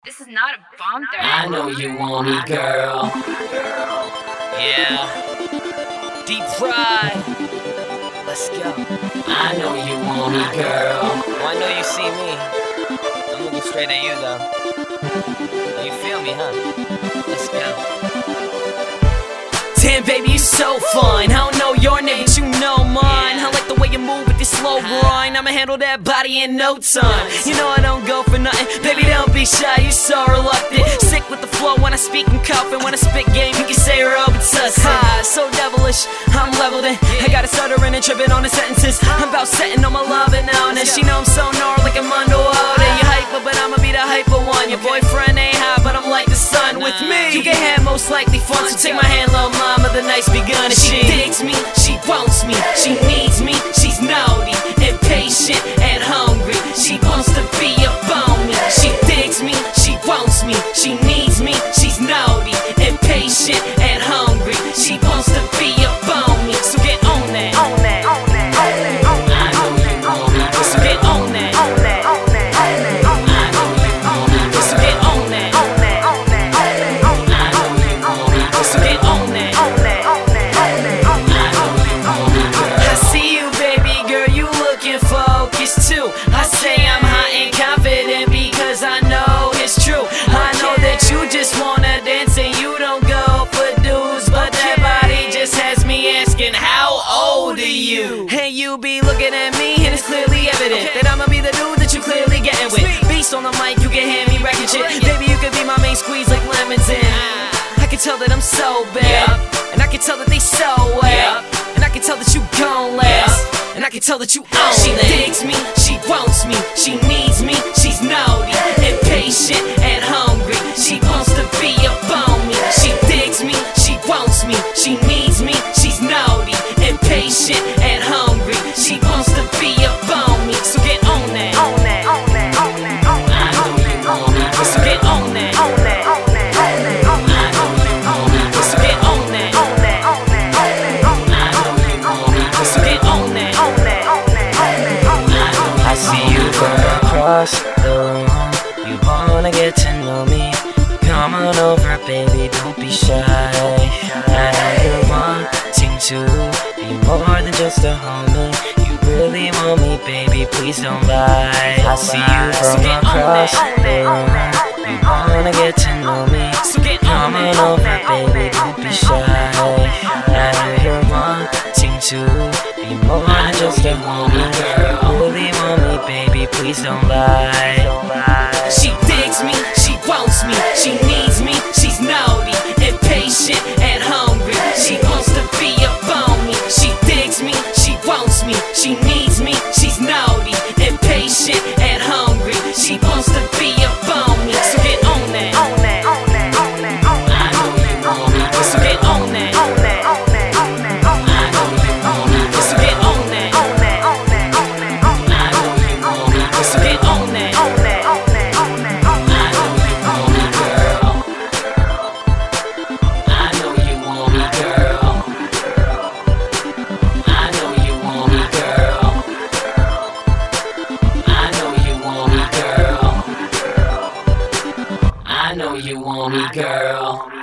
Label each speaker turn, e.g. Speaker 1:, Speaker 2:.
Speaker 1: This is not a bomb threat.
Speaker 2: I know you want me, girl.
Speaker 3: Yeah. Deep fried. Let's go.
Speaker 2: I know you want me, girl.
Speaker 3: Oh, I know you see me. I'm looking straight at you, though. Oh, you feel me, huh? Let's go. Damn, baby, you so fine. I don't know your name, but you know mine. I like the way you move with this slow grind. I'ma handle that body in no time. You know I don't go for nothing. Baby, don't be shy, you so reluctant. Sick with the flow when I speak and cuff. And when I spit game, you can say Robitussin. Ha, so devilish, I'm leveled in. I got a stuttering and tripping on the sentences. I'm about setting on my love and now and then. She know I'm so gnarly like I'm underwater. You hyper, but I'ma be the hyper one. Your boyfriend ain't high, but I'm like the sun with me. You can have most likely fun, so take my hand, little mama, the night's begun. And she digs me, she wants me, she needs me. She's naughty, impatient, and hungry. She wants to be up on me. She digs me, she wants me, she needs me. She's naughty, impatient, and hungry. She wants to be up on me. So get on that. On that. On that. On that. On that.
Speaker 2: I know you want me, girl.
Speaker 3: So get on that. On that. On that. On that. On that.
Speaker 2: I know you want me, girl.
Speaker 3: So get on that. On that. On that. On that.
Speaker 2: I know you want me, girl.
Speaker 3: So get on that. On that. On that. On that. On that.
Speaker 2: I know you want me, girl.
Speaker 3: I see you, baby girl, you looking focused too. I say I'm hot and confident because I know it's true. I know that you just wanna dance and you don't go for dudes, but that body just has me asking, how old are you? And you be looking at me and it's clearly evident that I'ma be the dude that you clearly getting with. Beast on the mic, you can hear me wrecking shit. Baby, you could be my main squeeze like lemons in. I can tell that I'm so bad, and I can tell that they so wet, and I can tell that you gon' last, and I can tell that you own. She digs me, she wants me, she needs me. She's naughty, impatient, and hungry. She wants to be up on me. She digs me, she wants me, she needs me. She's naughty, impatient, and hungry. She wants to be up on me. So get on that. On that. On that. On that. On that.
Speaker 2: I know you want me, girl.
Speaker 3: So get on that. On that. On that. On that. On that.
Speaker 2: I know you want me, girl.
Speaker 3: So get on that. On that. On that. On that. On that.
Speaker 2: I know you want me, girl.
Speaker 3: So get on that. On that. On that. On that. On that.
Speaker 4: I see you from across the room. You wanna get to know me. Come on over, baby, don't be shy. I know you're wanting to be more than just a homie. You really want me, baby, please don't lie. I see you from across the room. You wanna get to know me. Come on over, baby, don't be shy. I know you're wanting to be more than just a homie. You really want me, baby, please don't lie.
Speaker 3: She digs me, she wants me, she needs me. She's naughty, impatient, and hungry. She wants to be up on me. She digs me, she wants me, she needs me. She's naughty, impatient, and hungry. She wants to be up on me. So get on that. On that. On that. On that. On that.
Speaker 2: I know you want me, girl.
Speaker 3: So get on that. On that. On that. On that. On
Speaker 2: I know you want me, girl.
Speaker 3: So get on that. On that. On that. On that. On that.
Speaker 2: I know you want me, girl.
Speaker 3: So get on that. On that. On that. On that. On that.
Speaker 2: I know you want me, girl. I know you want me, girl. I know you want me, girl. I know you want me, girl. I know you want me, girl.